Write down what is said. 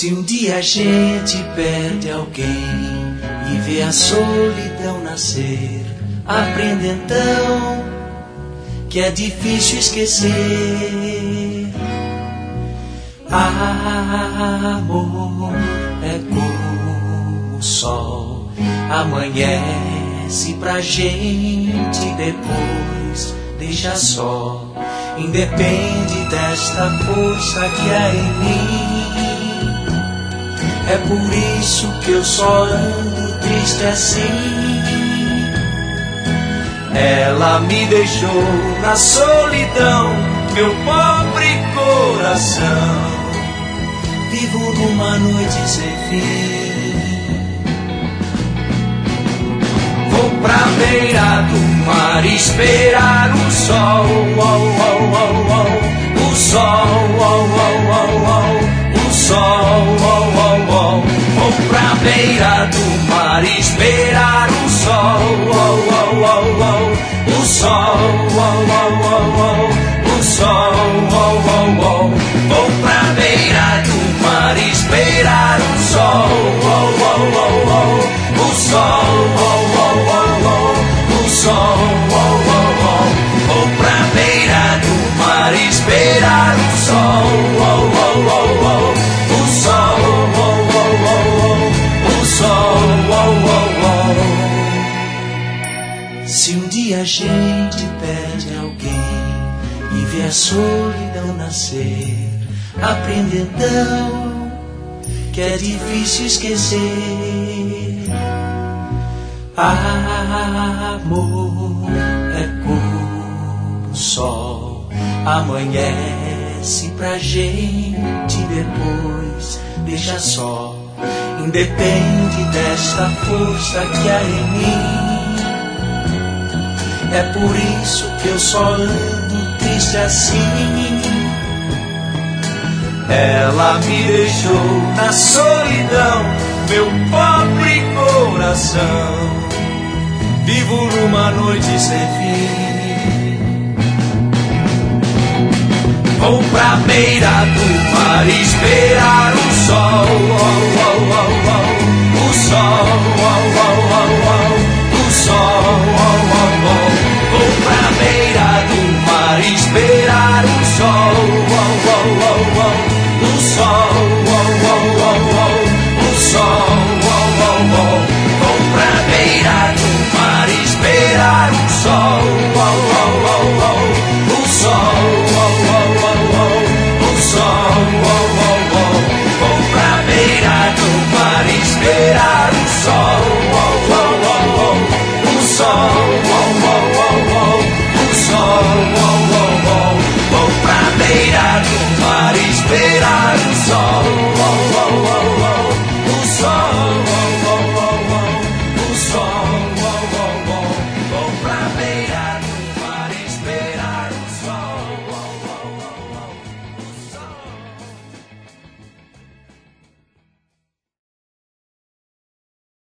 Se um dia a gente perde alguém e vê a solidão nascer, aprende então que é difícil esquecer. Amor é como o sol, amanhece pra gente, depois deixa só. Independe desta força que há em mim. É por isso que eu só ando triste assim. Ela me deixou na solidão, meu pobre coração. Vivo numa noite sem fim. Vou pra beira do mar esperar o sol, o sol, o sol, Vou pra beira do mar esperar o sol, o sol, o sol, Vou pra beira do mar esperar o sol, o sol, o sol, Vou pra beira do mar esperar o sol, o sol, o sol. Se um dia a gente perde alguém e vê a solidão nascer, aprende então que é difícil esquecer. Amor é como o sol, amanhece pra gente, depois deixa só. Independe desta força que há em mim. É por isso que eu só ando triste assim. Ela me deixou na solidão, meu pobre coração. Vivo numa noite sem fim. Vou pra beira do mar esperar o sol, o sol, o sol, Vou pra beira do mar esperar o sol, o sol, o sol, Vou pra beira do mar esperar o sol,